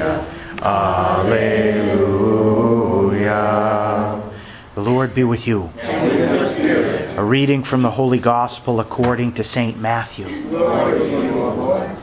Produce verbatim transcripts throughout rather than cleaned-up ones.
Alleluia. The Lord be with you. And with your spirit. A reading from the Holy Gospel according to Saint Matthew. Glory to you, O Lord.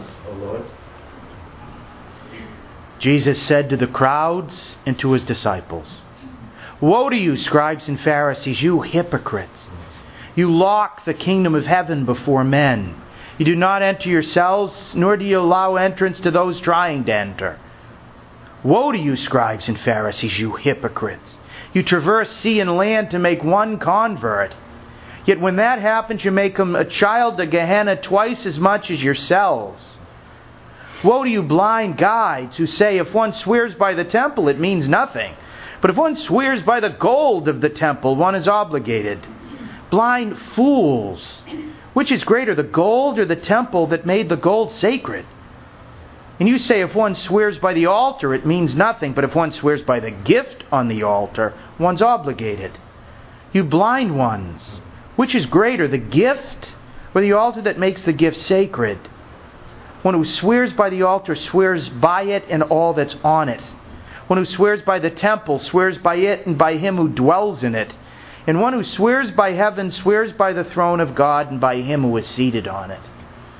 Jesus said to the crowds and to his disciples, "Woe to you, scribes and Pharisees, you hypocrites! You lock the kingdom of heaven before men. You do not enter yourselves, nor do you allow entrance to those trying to enter. Woe to you, scribes and Pharisees, you hypocrites! You traverse sea and land to make one convert. Yet when that happens, you make him a child to Gehenna twice as much as yourselves. Woe to you, blind guides, who say, if one swears by the temple, it means nothing. But if one swears by the gold of the temple, one is obligated. Blind fools! Which is greater, the gold or the temple that made the gold sacred? And you say, if one swears by the altar, it means nothing. But if one swears by the gift on the altar, one's obligated. You blind ones! Which is greater, the gift or the altar that makes the gift sacred? One who swears by the altar swears by it and all that's on it. One who swears by the temple swears by it and by him who dwells in it. And one who swears by heaven swears by the throne of God and by him who is seated on it."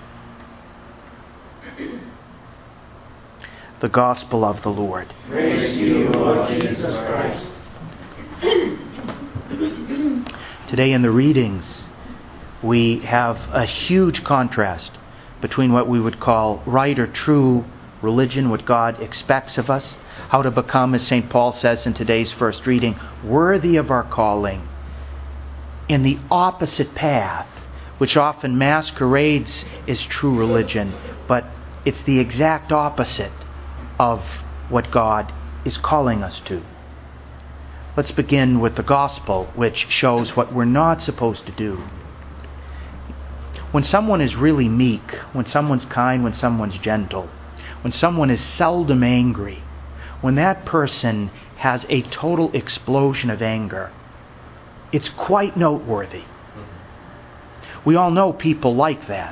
The Gospel of the Lord. Praise to you, Lord Jesus Christ. Today in the readings, we have a huge contrast between what we would call right or true religion, what God expects of us, how to become, as Saint Paul says in today's first reading, worthy of our calling, in the opposite path, which often masquerades as true religion, but it's the exact opposite of what God is calling us to. Let's begin with the Gospel, which shows what we're not supposed to do. When someone is really meek, when someone's kind, when someone's gentle, when someone is seldom angry, when that person has a total explosion of anger, it's quite noteworthy. We all know people like that.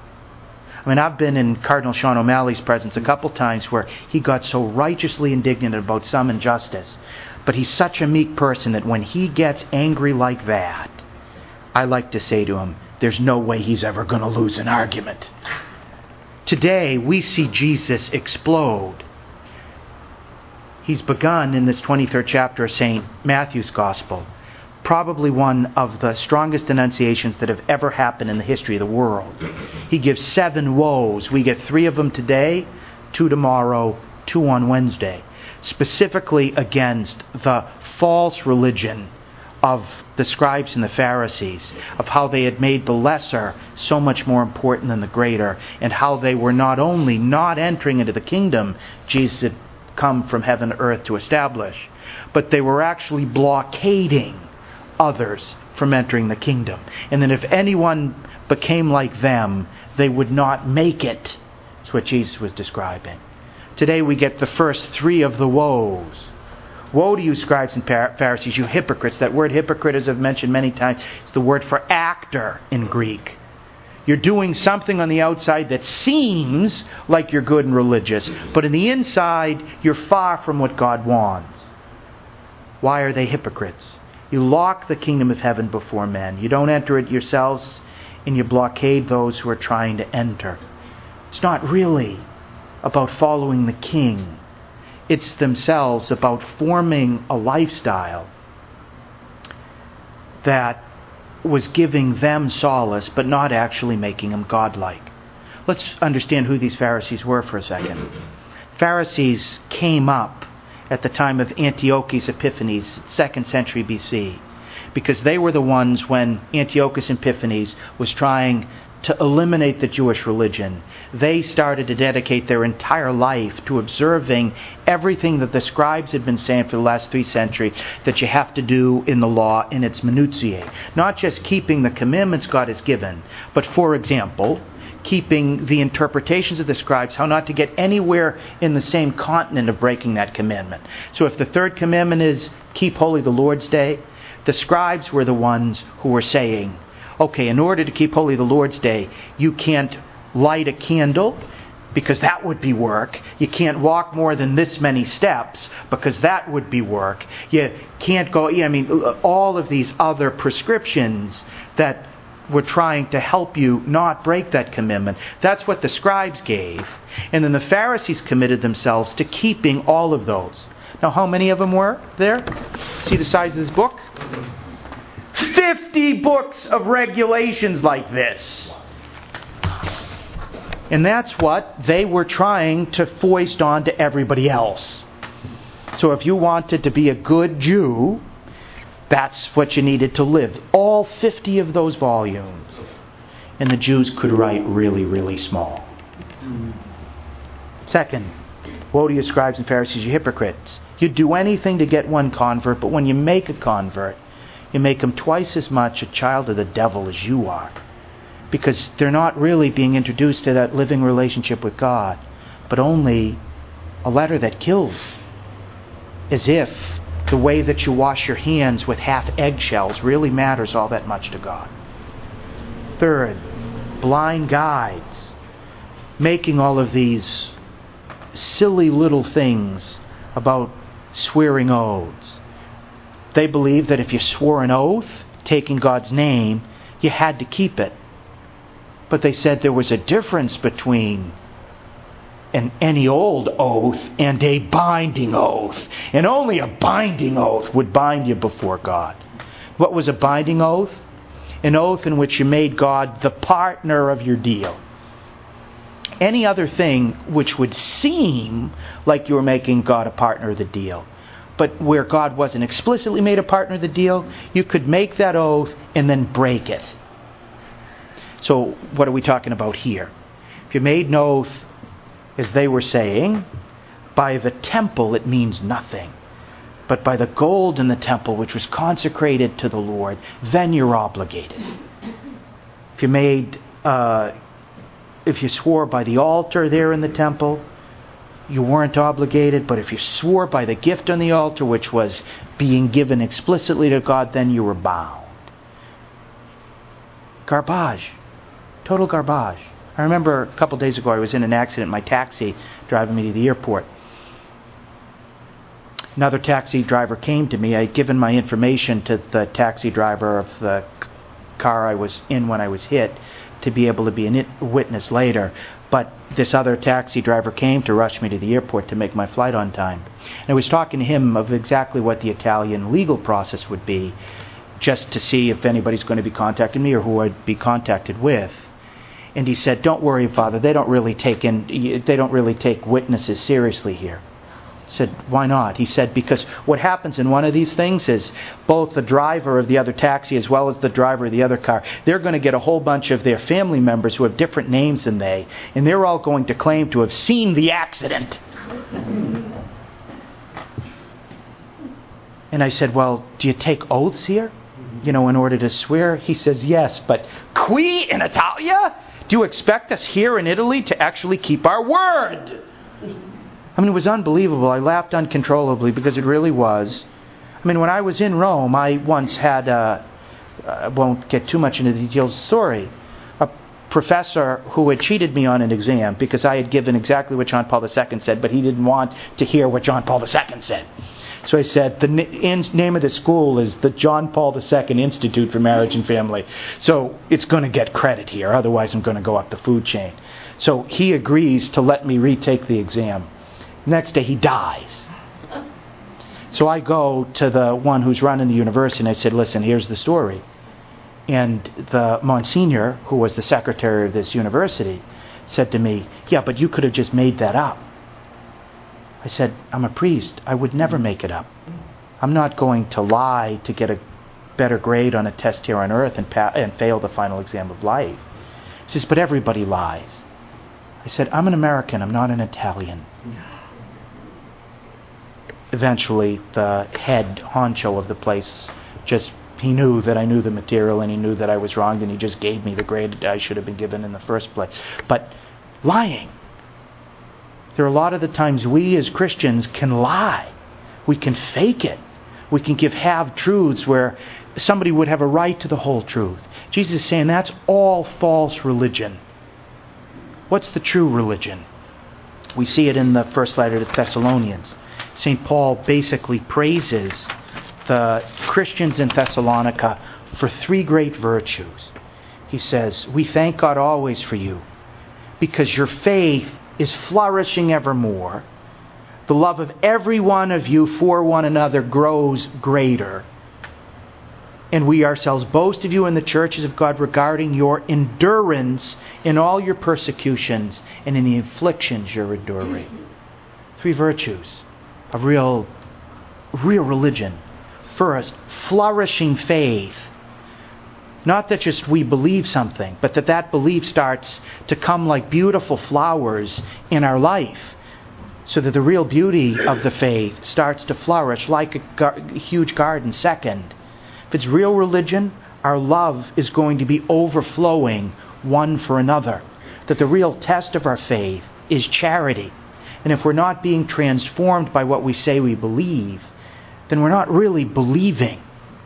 I mean, I've been in Cardinal Sean O'Malley's presence a couple times where he got so righteously indignant about some injustice. But he's such a meek person that when he gets angry like that, I like to say to him, there's no way he's ever going to lose an argument. Today, we see Jesus explode. He's begun in this twenty-third chapter of Saint Matthew's Gospel, probably one of the strongest denunciations that have ever happened in the history of the world. He gives seven woes. We get three of them today, two tomorrow, two on Wednesday, specifically against the false religion of the scribes and the Pharisees, of how they had made the lesser so much more important than the greater, and how they were not only not entering into the kingdom Jesus had come from heaven to earth to establish, but they were actually blockading others from entering the kingdom. And then if anyone became like them, they would not make it. That's what Jesus was describing. Today we get the first three of the woes. Woe to you, scribes and Pharisees, you hypocrites. That word hypocrite, as I've mentioned many times, is the word for actor in Greek. You're doing something on the outside that seems like you're good and religious, but in the inside, you're far from what God wants. Why are they hypocrites? You lock the kingdom of heaven before men. You don't enter it yourselves, and you blockade those who are trying to enter. It's not really about following the king. It's themselves about forming a lifestyle that was giving them solace, but not actually making them godlike. Let's understand who these Pharisees were for a second. Pharisees came up at the time of Antiochus Epiphanes, second century B C, because they were the ones when Antiochus Epiphanes was trying to eliminate the Jewish religion. They started to dedicate their entire life to observing everything that the scribes had been saying for the last three centuries that you have to do in the law in its minutiae. Not just keeping the commandments God has given, but, for example, keeping the interpretations of the scribes, how not to get anywhere in the same continent of breaking that commandment. So if the third commandment is keep holy the Lord's Day, the scribes were the ones who were saying, okay, in order to keep holy the Lord's Day, you can't light a candle because that would be work. You can't walk more than this many steps because that would be work. You can't go, yeah, I mean, all of these other prescriptions that were trying to help you not break that commitment. That's what the scribes gave. And then the Pharisees committed themselves to keeping all of those. Now, how many of them were there? See the size of this book? fifty books of regulations like this. And that's what they were trying to foist on to everybody else. So if you wanted to be a good Jew, that's what you needed to live. All fifty of those volumes. And the Jews could write really, really small. Second, woe to you scribes and Pharisees, you hypocrites. You do anything to get one convert, but when you make a convert, you make him twice as much a child of the devil as you are. Because they're not really being introduced to that living relationship with God, but only a letter that kills. As if the way that you wash your hands with half eggshells really matters all that much to God. Third, blind guides, making all of these silly little things about swearing oaths. They believed that if you swore an oath, taking God's name, you had to keep it. But they said there was a difference between an any old oath and a binding oath. And only a binding oath would bind you before God. What was a binding oath? An oath in which you made God the partner of your deal. Any other thing which would seem like you were making God a partner of the deal, but where God wasn't explicitly made a partner of the deal, you could make that oath and then break it. So what are we talking about here? If you made an oath, as they were saying, by the temple it means nothing. But by the gold in the temple, which was consecrated to the Lord, then you're obligated. If you made, uh, if you swore by the altar there in the temple, you weren't obligated. But if you swore by the gift on the altar, which was being given explicitly to God, then you were bound. Garbage. Total garbage. I remember a couple days ago I was in an accident in my taxi driving me to the airport. Another taxi driver came to me. I had given my information to the taxi driver of the car I was in when I was hit to be able to be a witness later. But this other taxi driver came to rush me to the airport to make my flight on time. And I was talking to him of exactly what the Italian legal process would be, just to see if anybody's going to be contacting me or who I'd be contacted with. And he said, "Don't worry, Father. They don't really take in. They don't really take witnesses seriously here." I said, "Why not?" He said, "Because what happens in one of these things is both the driver of the other taxi as well as the driver of the other car, they're going to get a whole bunch of their family members who have different names than they, and they're all going to claim to have seen the accident." And I said, "Well, do you take oaths here? You know, in order to swear?" He says, "Yes, but qui in Italia? Do you expect us here in Italy to actually keep our word?" I mean, it was unbelievable. I laughed uncontrollably because it really was. I mean, when I was in Rome, I once had a, I won't get too much into the details of the story, a professor who had cheated me on an exam because I had given exactly what John Paul the Second said, but he didn't want to hear what John Paul the Second said. So I said, the name of the school is the John Paul the Second Institute for Marriage and Family. So it's going to get credit here, otherwise I'm going to go up the food chain. So he agrees to let me retake the exam. Next day he dies. So I go to the one who's running the university and I said, "Listen, here's the story." And the Monsignor, who was the secretary of this university, said to me, "Yeah, but you could have just made that up." I said, "I'm a priest. I would never make it up. I'm not going to lie to get a better grade on a test here on earth and, pa- and fail the final exam of life." He says, "But everybody lies." I said, "I'm an American. I'm not an Italian." Eventually, the head honcho of the place just, he knew that I knew the material and he knew that I was wrong and he just gave me the grade I should have been given in the first place. But lying. There are a lot of the times we as Christians can lie. We can fake it. We can give half-truths where somebody would have a right to the whole truth. Jesus is saying that's all false religion. What's the true religion? We see it in the first letter to the Thessalonians. Saint Paul basically praises the Christians in Thessalonica for three great virtues. He says, "We thank God always for you, because your faith is flourishing evermore. The love of every one of you for one another grows greater. And we ourselves boast of you in the churches of God regarding your endurance in all your persecutions and in the afflictions you're enduring." Three virtues of real, real religion. First, flourishing faith. Not that just we believe something, but that that belief starts to come like beautiful flowers in our life, so that the real beauty of the faith starts to flourish like a, gar- a huge garden. Second, if it's real religion, our love is going to be overflowing one for another. That the real test of our faith is charity. And if we're not being transformed by what we say we believe, then we're not really believing.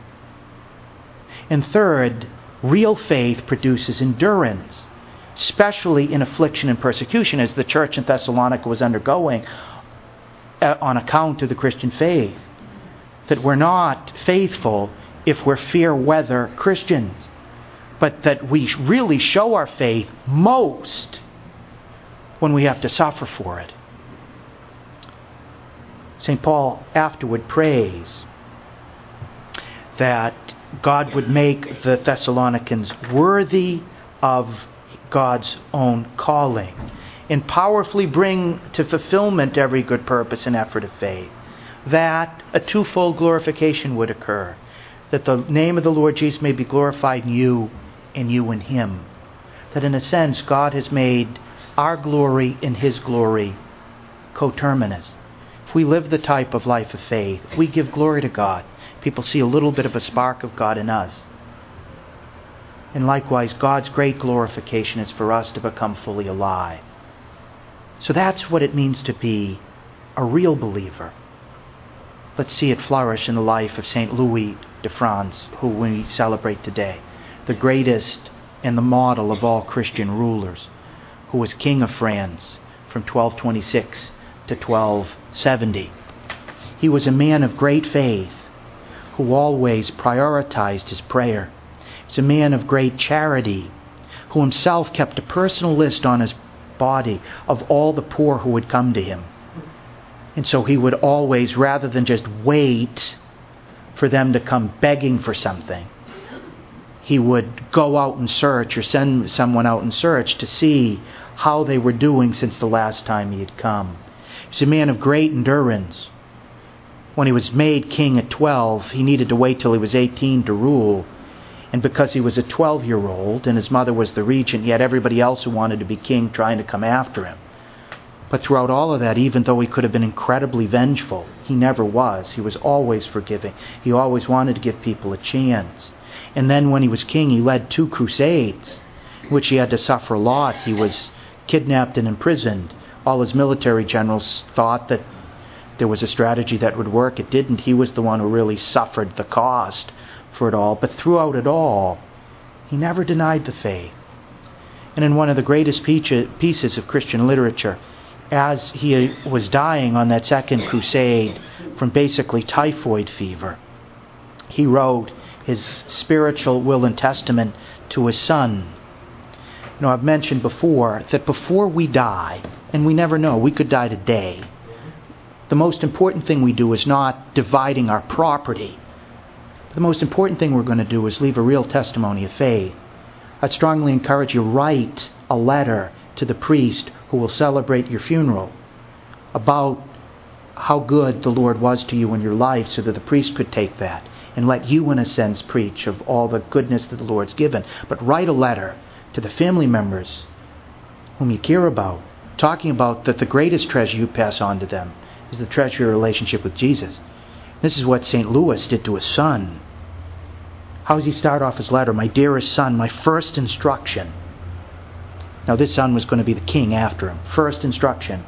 And third, real faith produces endurance, especially in affliction and persecution, as the church in Thessalonica was undergoing on account of the Christian faith. That we're not faithful if we're fair weather Christians, but that we really show our faith most when we have to suffer for it. Saint Paul afterward prays that God would make the Thessalonians worthy of God's own calling and powerfully bring to fulfillment every good purpose and effort of faith, that a twofold glorification would occur, that the name of the Lord Jesus may be glorified in you and you in Him. That in a sense God has made our glory and His glory coterminous. If we live the type of life of faith, we give glory to God. People see a little bit of a spark of God in us. And likewise, God's great glorification is for us to become fully alive. So that's what it means to be a real believer. Let's see it flourish in the life of Saint Louis de France, who we celebrate today, the greatest and the model of all Christian rulers, who was King of France from twelve twenty-six to twelve seventy. He was a man of great faith who always prioritized his prayer. He was a man of great charity who himself kept a personal list on his body of all the poor who would come to him. And so he would always, rather than just wait for them to come begging for something, he would go out and search or send someone out and search to see how they were doing since the last time he had come. He was a man of great endurance. When he was made king at twelve, he needed to wait till he was eighteen to rule. And because he was a twelve-year-old and his mother was the regent, he had everybody else who wanted to be king trying to come after him. But throughout all of that, even though he could have been incredibly vengeful, he never was. He was always forgiving. He always wanted to give people a chance. And then when he was king, he led two crusades, in which he had to suffer a lot. He was kidnapped and imprisoned. All his military generals thought that there was a strategy that would work. It didn't. He was the one who really suffered the cost for it all. But throughout it all, he never denied the faith. And in one of the greatest pieces of Christian literature, as he was dying on that second crusade from basically typhoid fever, he wrote his spiritual will and testament to his son. You know, I've mentioned before that before we die, and we never know, we could die today, the most important thing we do is not dividing our property. The most important thing we're going to do is leave a real testimony of faith. I'd strongly encourage you, write a letter to the priest who will celebrate your funeral about how good the Lord was to you in your life, so that the priest could take that and let you, in a sense, preach of all the goodness that the Lord's given. But write a letter to the family members whom you care about, talking about that the greatest treasure you pass on to them is the treasure of your relationship with Jesus. This is what Saint Louis did to his son. How does he start off his letter? "My dearest son, my first instruction." Now this son was going to be the king after him. First instruction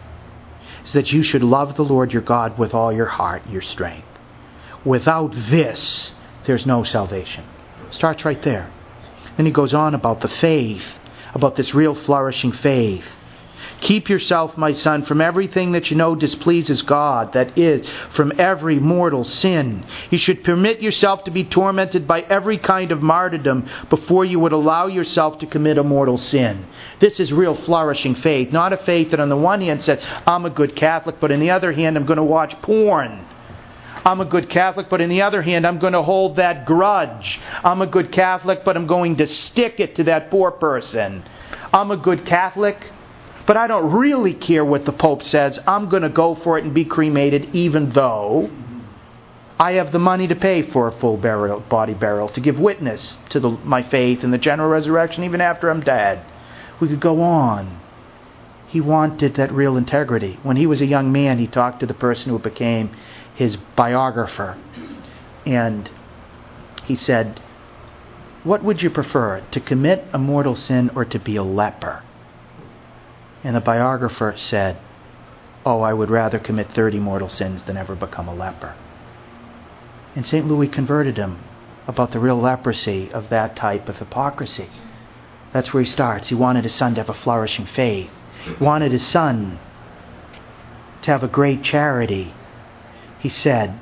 is that you should love the Lord your God with all your heart, your strength. Without this, there's no salvation. Starts right there. Then he goes on about the faith, about this real flourishing faith. Keep yourself, my son, from everything that you know displeases God, that is, from every mortal sin. You should permit yourself to be tormented by every kind of martyrdom before you would allow yourself to commit a mortal sin. This is real flourishing faith, not a faith that on the one hand says, I'm a good Catholic, but on the other hand, I'm going to watch porn. I'm a good Catholic, but on the other hand, I'm going to hold that grudge. I'm a good Catholic, but I'm going to stick it to that poor person. I'm a good Catholic, but I don't really care what the Pope says. I'm going to go for it and be cremated, even though I have the money to pay for a full burial, body burial, to give witness to the, my faith in the general resurrection, even after I'm dead. We could go on. He wanted that real integrity. When he was a young man, he talked to the person who became his biographer. And he said, what would you prefer, to commit a mortal sin or to be a leper? And the biographer said, oh, I would rather commit thirty mortal sins than ever become a leper. And Saint Louis converted him about the real leprosy of that type of hypocrisy. That's where he starts. He wanted his son to have a flourishing faith. He wanted his son to have a great charity. He said,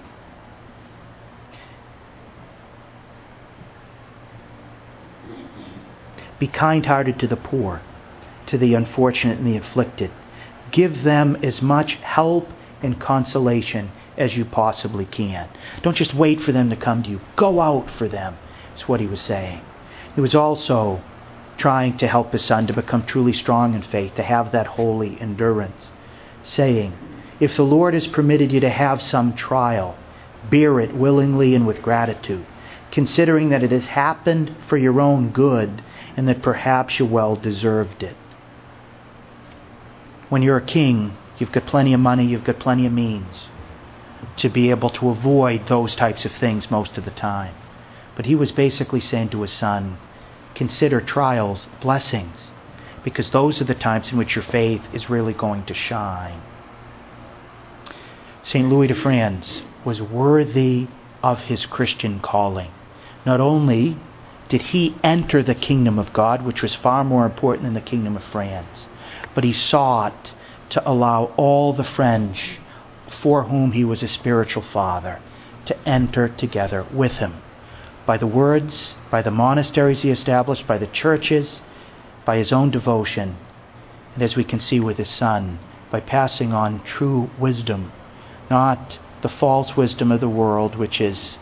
be kind-hearted to the poor, to the unfortunate and the afflicted. Give them as much help and consolation as you possibly can. Don't just wait for them to come to you. Go out for them, is what he was saying. He was also trying to help his son to become truly strong in faith, to have that holy endurance, saying, if the Lord has permitted you to have some trial, bear it willingly and with gratitude, considering that it has happened for your own good and that perhaps you well deserved it. When you're a king, you've got plenty of money, you've got plenty of means to be able to avoid those types of things most of the time. But he was basically saying to his son, consider trials blessings, because those are the times in which your faith is really going to shine. Saint Louis de France was worthy of his Christian calling. Not only did he enter the kingdom of God, which was far more important than the kingdom of France, but he sought to allow all the French for whom he was a spiritual father to enter together with him. By the words, by the monasteries he established, by the churches, by his own devotion, and as we can see with his son, by passing on true wisdom, not the false wisdom of the world, which is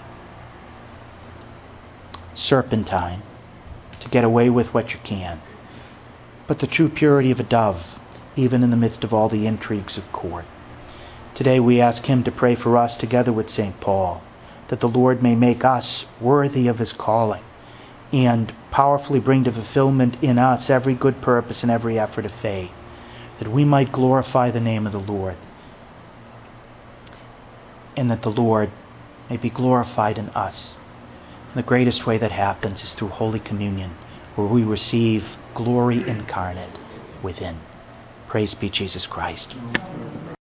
serpentine, to get away with what you can, but the true purity of a dove, even in the midst of all the intrigues of court. Today we ask him to pray for us together with Saint Paul, that the Lord may make us worthy of his calling and powerfully bring to fulfillment in us every good purpose and every effort of faith, that we might glorify the name of the Lord, and that the Lord may be glorified in us. And the greatest way that happens is through Holy Communion, where we receive glory incarnate within. Praise be Jesus Christ.